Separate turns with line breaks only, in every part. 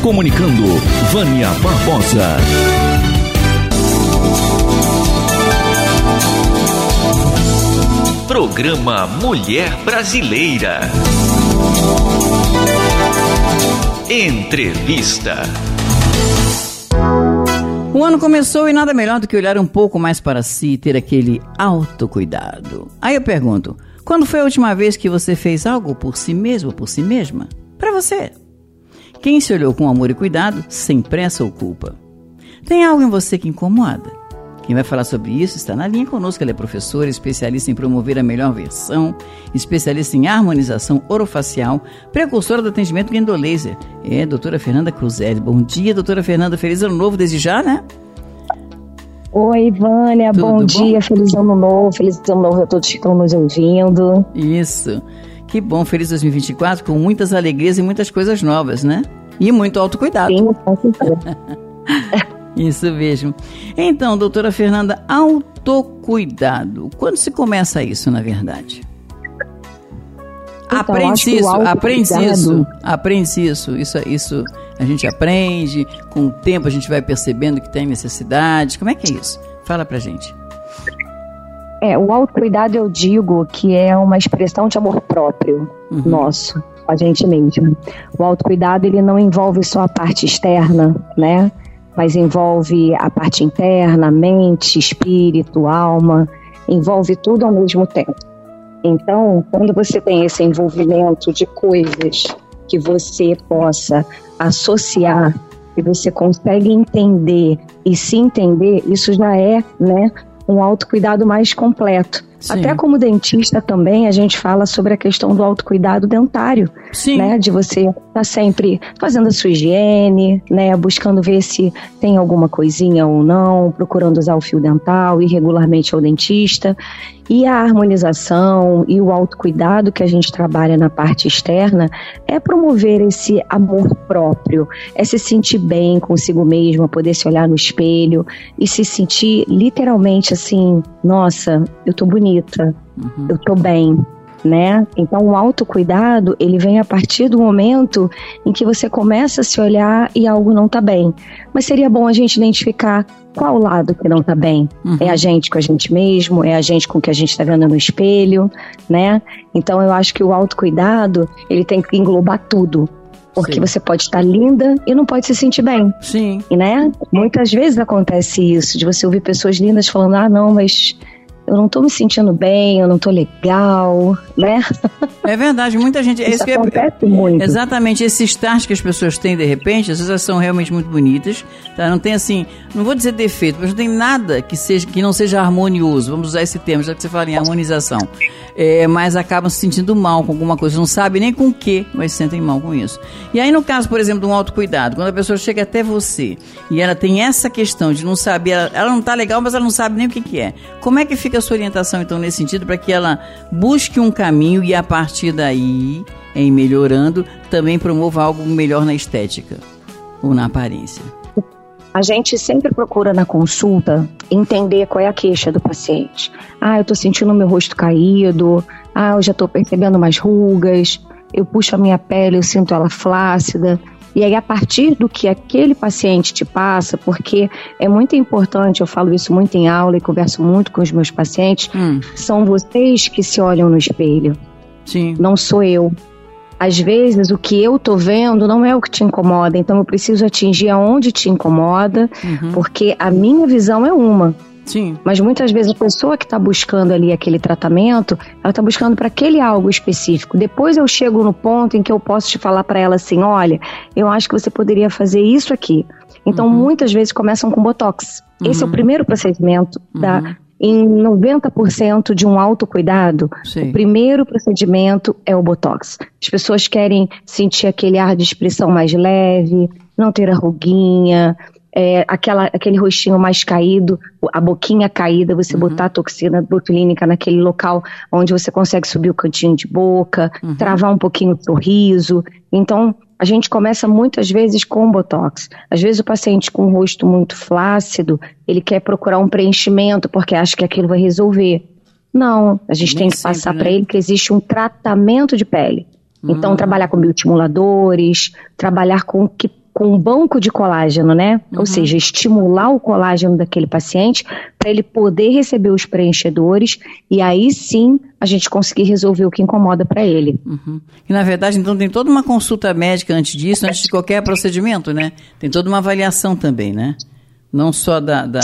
Comunicando, Vânia Barbosa. Programa Mulher Brasileira. Entrevista.
O ano começou e nada melhor do que olhar um pouco mais para si e ter aquele autocuidado. Aí eu pergunto, quando foi a última vez que você fez algo por si mesmo ou por si mesma? Para você. Quem se olhou com amor e cuidado, sem pressa ou culpa? Tem algo em você que incomoda? Quem vai falar sobre isso está na linha conosco. Ela é professora, especialista em promover a melhor versão, especialista em harmonização orofacial, precursora do atendimento Gendolaser. É, doutora Fernanda Cruzelli. Bom dia, doutora Fernanda. Feliz ano novo desde já, né?
Oi, Vânia. Bom dia. Feliz ano novo. Feliz ano novo a todos que estão nos ouvindo.
Isso. Que bom. Feliz 2024 com muitas alegrias e muitas coisas novas, né? E muito autocuidado.
Sim, com certeza.
Isso mesmo. Então, doutora Fernanda, autocuidado. Quando se começa isso, na verdade?
Então,
aprende isso. Isso a gente aprende, com o tempo a gente vai percebendo que tem necessidade. Como é que é isso? Fala pra gente.
O autocuidado, eu digo que é uma expressão de amor próprio nosso, a gente mesmo. O autocuidado, ele não envolve só a parte externa, né? Mas envolve a parte interna, mente, espírito, alma, envolve tudo ao mesmo tempo. Então, quando você tem esse envolvimento de coisas que você possa associar, que você consegue entender e se entender, isso já é, né, um autocuidado mais completo. Sim. Até como dentista também, a gente fala sobre a questão do autocuidado dentário. Sim. Né? De você estar sempre fazendo a sua higiene, né? Buscando ver se tem alguma coisinha ou não, procurando usar o fio dental, ir regularmente ao dentista. E a harmonização e o autocuidado que a gente trabalha na parte externa é promover esse amor próprio, é se sentir bem consigo mesmo, poder se olhar no espelho e se sentir literalmente assim, nossa, eu tô bonita, eu tô bem, né? Então o autocuidado, ele vem a partir do momento em que você começa a se olhar e algo não tá bem. Mas seria bom a gente identificar qual lado que não tá bem. É a gente com a gente mesmo, é a gente com o que a gente tá vendo no espelho, né? Então eu acho que o autocuidado, ele tem que englobar tudo. Porque você pode estar linda e não pode se sentir bem.
Sim.
E, né? Muitas vezes acontece isso, de você ouvir pessoas lindas falando, não, mas eu não tô me sentindo bem, eu não tô legal, né?
É verdade, muita gente...
Isso acontece muito.
Exatamente, esses stars que as pessoas têm de repente, às vezes elas são realmente muito bonitas, tá? Não tem assim, não vou dizer defeito, mas não tem nada que não seja harmonioso, vamos usar esse termo, já que você fala em harmonização. Mas acabam se sentindo mal com alguma coisa, não sabe nem com o que, mas se sentem mal com isso. E aí no caso, por exemplo, de um autocuidado, quando a pessoa chega até você e ela tem essa questão de não saber, ela não tá legal, mas ela não sabe nem o que é. Como é que fica a sua orientação então nesse sentido para que ela busque um caminho e a partir daí, em melhorando, também promova algo melhor na estética ou na aparência?
A gente sempre procura na consulta entender qual é a queixa do paciente. Eu tô sentindo meu rosto caído, eu já tô percebendo mais rugas, eu puxo a minha pele, eu sinto ela flácida. E aí, a partir do que aquele paciente te passa, porque é muito importante, eu falo isso muito em aula e converso muito com os meus pacientes, são vocês que se olham no espelho.
Sim.
Não sou eu. Às vezes, o que eu tô vendo não é o que te incomoda, então eu preciso atingir aonde te incomoda, porque a minha visão é uma.
Sim.
Mas muitas vezes a pessoa que está buscando ali aquele tratamento, ela está buscando para aquele algo específico. Depois eu chego no ponto em que eu posso te falar para ela assim, olha, eu acho que você poderia fazer isso aqui. Então muitas vezes começam com botox. Esse é o primeiro procedimento em 90% de um autocuidado.
Sim.
O primeiro procedimento é o botox. As pessoas querem sentir aquele ar de expressão mais leve, não ter a ruguinha, aquele rostinho mais caído, a boquinha caída, você botar a toxina botulínica naquele local onde você consegue subir o cantinho de boca, travar um pouquinho o sorriso. Então, a gente começa muitas vezes com botox. Às vezes o paciente com o rosto muito flácido, ele quer procurar um preenchimento porque acha que aquilo vai resolver. Não, a gente tem que passar para ele que existe um tratamento de pele. Então, trabalhar com bioestimuladores, trabalhar com o que com um banco de colágeno, né? Ou seja, estimular o colágeno daquele paciente para ele poder receber os preenchedores e aí sim a gente conseguir resolver o que incomoda para ele.
E na verdade, então, tem toda uma consulta médica antes disso, antes de qualquer procedimento, né? Tem toda uma avaliação também, né? Não só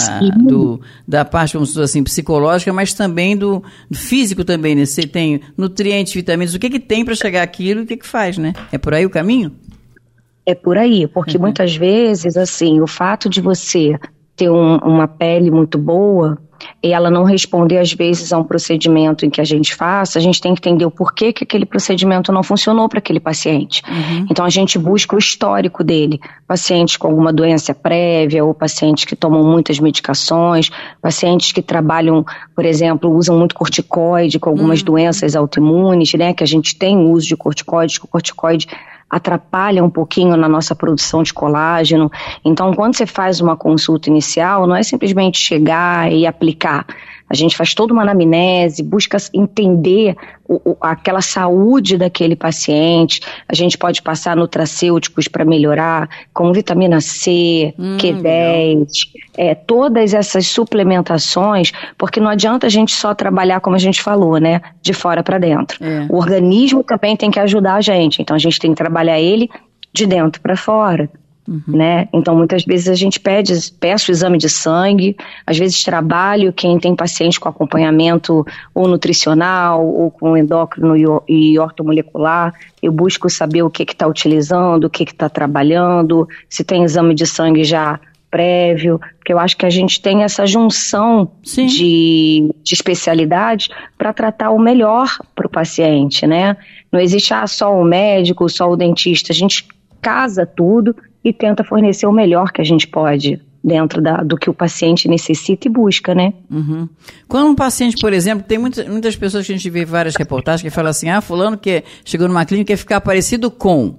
da parte, vamos dizer assim, psicológica, mas também do físico também, né? Você tem nutrientes, vitaminas, o que tem para chegar àquilo e o que faz, né? É por aí o caminho?
É por aí, porque muitas vezes, assim, o fato de você ter uma pele muito boa e ela não responder, às vezes, a um procedimento em que a gente faça, a gente tem que entender o porquê que aquele procedimento não funcionou para aquele paciente. Então, a gente busca o histórico dele. Pacientes com alguma doença prévia, ou pacientes que tomam muitas medicações, pacientes que trabalham, por exemplo, usam muito corticoide com algumas doenças autoimunes, né, que a gente tem o uso de corticoide, que o corticoide atrapalha um pouquinho na nossa produção de colágeno. Então, quando você faz uma consulta inicial, não é simplesmente chegar e aplicar. A gente faz toda uma anamnese, busca entender aquela saúde daquele paciente. A gente pode passar nutracêuticos para melhorar, como vitamina C, Q10, todas essas suplementações, porque não adianta a gente só trabalhar, como a gente falou, né, de fora para dentro. O organismo também tem que ajudar a gente, então a gente tem que trabalhar ele de dentro para fora. Né? Então muitas vezes a gente peço o exame de sangue, às vezes trabalho quem tem paciente com acompanhamento ou nutricional ou com endócrino e ortomolecular, eu busco saber o que está utilizando, o que está trabalhando, se tem exame de sangue já prévio, porque eu acho que a gente tem essa junção de especialidades para tratar o melhor para o paciente, né? Não existe só o médico, só o dentista, a gente casa tudo e tenta fornecer o melhor que a gente pode dentro do que o paciente necessita e busca, né?
Quando um paciente, por exemplo, tem muitas pessoas que a gente vê várias reportagens que falam assim, fulano que chegou numa clínica quer ficar parecido com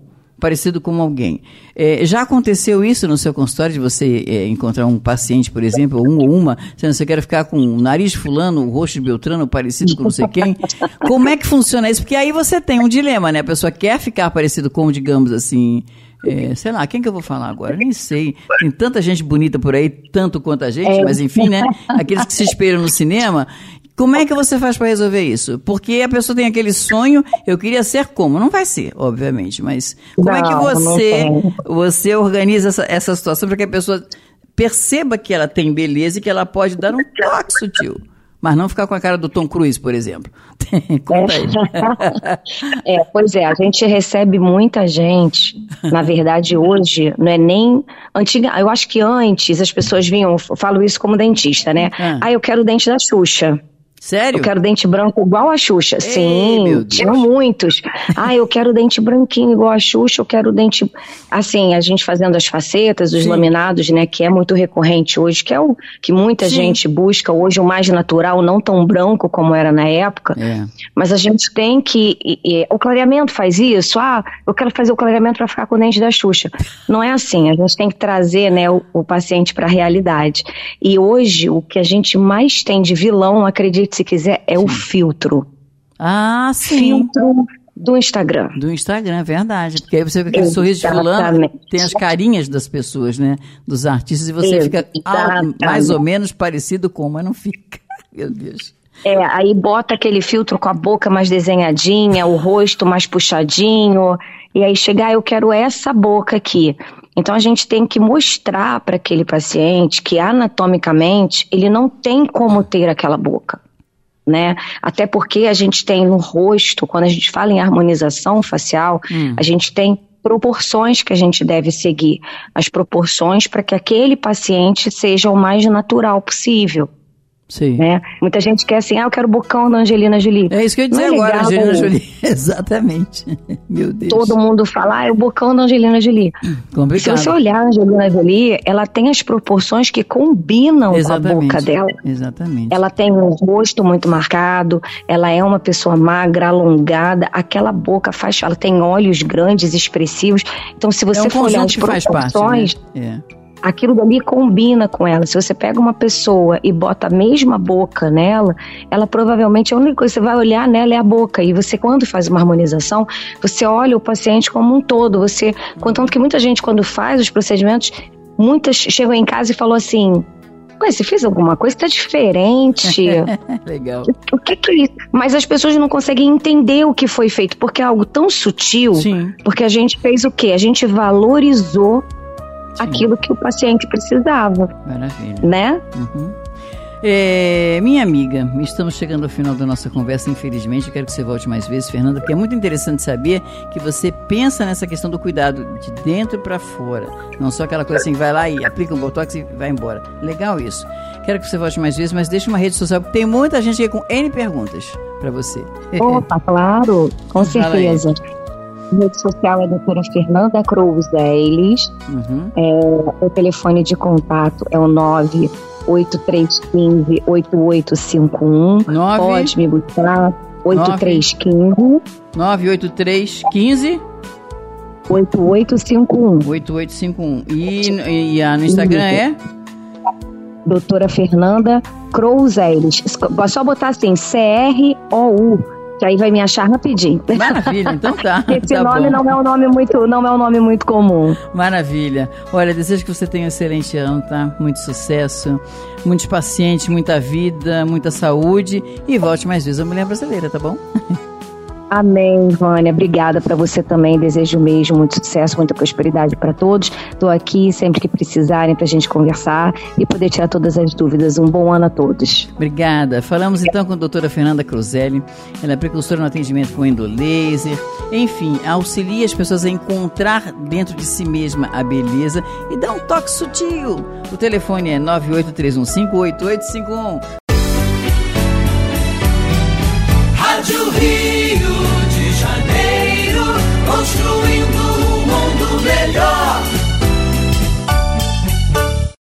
alguém. Já aconteceu isso no seu consultório, de você encontrar um paciente, por exemplo, ou uma, dizendo você quer ficar com o nariz de fulano, o rosto de Beltrano, parecido com não sei quem? Como é que funciona isso? Porque aí você tem um dilema, né? A pessoa quer ficar parecido com, digamos assim, sei lá, quem que eu vou falar agora? Nem sei. Tem tanta gente bonita por aí, tanto quanto a gente, mas enfim, né? Aqueles que se espelham no cinema. Como é que você faz para resolver isso? Porque a pessoa tem aquele sonho, eu queria ser como? Não vai ser, obviamente, mas como é que você organiza essa situação para que a pessoa perceba que ela tem beleza e que ela pode dar um toque sutil? Mas não ficar com a cara do Tom Cruise, por exemplo. Conta aí.
Pois é, a gente recebe muita gente. Na verdade, hoje, não é nem... Eu acho que antes as pessoas vinham, eu falo isso como dentista, né? Eu quero o dente da Xuxa.
Sério?
Eu quero dente branco igual a Xuxa. Sim, tinham muitos. Eu quero dente branquinho igual a Xuxa, eu quero dente... Assim, a gente fazendo as facetas, os laminados, né, que é muito recorrente hoje, que é o que muita gente busca hoje, o mais natural, não tão branco como era na época. Mas a gente tem que... o clareamento faz isso? Eu quero fazer o clareamento para ficar com o dente da Xuxa. Não é assim, a gente tem que trazer, né, o paciente para a realidade. E hoje, o que a gente mais tem de vilão, acredite se quiser, é o filtro.
Sim.
Filtro do Instagram.
Do Instagram, é verdade. Porque aí você fica com aquele sorriso de fulano, tem as carinhas das pessoas, né? Dos artistas, e você fica mais ou menos parecido com, mas não fica. Meu Deus.
Aí bota aquele filtro com a boca mais desenhadinha, o rosto mais puxadinho, e aí chega, eu quero essa boca aqui. Então a gente tem que mostrar para aquele paciente que anatomicamente ele não tem como ter aquela boca, né? Até porque a gente tem no rosto, quando a gente fala em harmonização facial, a gente tem proporções que a gente deve seguir, as proporções para que aquele paciente seja o mais natural possível.
Sim.
Né? Muita gente quer assim, eu quero o bocão da Angelina Jolie.
É isso que eu ia dizer agora, Angelina Jolie. Exatamente. Meu Deus.
Todo mundo fala, é o bocão da Angelina Jolie.
Complicado.
Se você olhar a Angelina Jolie, ela tem as proporções que combinam com a boca dela.
Exatamente.
Ela tem um rosto muito marcado, ela é uma pessoa magra, alongada, aquela boca ela tem olhos grandes, expressivos. Então, se você for olhar as proporções...
Faz parte, né?
aquilo dali combina com ela. Se você pega uma pessoa e bota a mesma boca nela, ela provavelmente, a única coisa que você vai olhar nela é a boca. E você, quando faz uma harmonização, você olha o paciente como um todo. Contanto que muita gente, quando faz os procedimentos, muitas chegam em casa e falam assim: você fez alguma coisa que tá diferente.
Legal.
O que é isso? Mas as pessoas não conseguem entender o que foi feito, porque é algo tão sutil.
Sim.
Porque a gente fez o quê? A gente valorizou aquilo que o paciente precisava.
Maravilha.
Né?
Uhum. Minha amiga, estamos chegando ao final da nossa conversa, infelizmente. Eu quero que você volte mais vezes, Fernanda, porque é muito interessante saber que você pensa nessa questão do cuidado de dentro para fora. Não só aquela coisa assim, vai lá e aplica um botox e vai embora. Legal isso. Quero que você volte mais vezes, mas deixe uma rede social, porque tem muita gente aqui com N perguntas para você.
Opa, claro, com certeza. A rede social é a doutora Fernanda Crouzeles. O telefone de contato é o 98315-8851. Pode me buscar. 8315
98315
8851.
8851. E no Instagram é?
Doutora Fernanda Crouzeles. Só botar assim, CROU, que aí vai me achar rapidinho.
Maravilha, então tá.
Esse
tá
nome
bom.
não é um nome muito comum.
Maravilha. Olha, desejo que você tenha um excelente ano, tá? Muito sucesso, muitos pacientes, muita vida, muita saúde e volte mais vezes à Mulher Brasileira, tá bom?
Amém, Vânia. Obrigada para você também. Desejo mesmo muito sucesso, muita prosperidade para todos. Estou aqui sempre que precisarem para a gente conversar e poder tirar todas as dúvidas. Um bom ano a todos.
Obrigada. Falamos então com a doutora Fernanda Crouzeles. Ela é precursora no atendimento com endolaser. Enfim, auxilia as pessoas a encontrar dentro de si mesma a beleza e dá um toque sutil. O telefone é 98315-8851.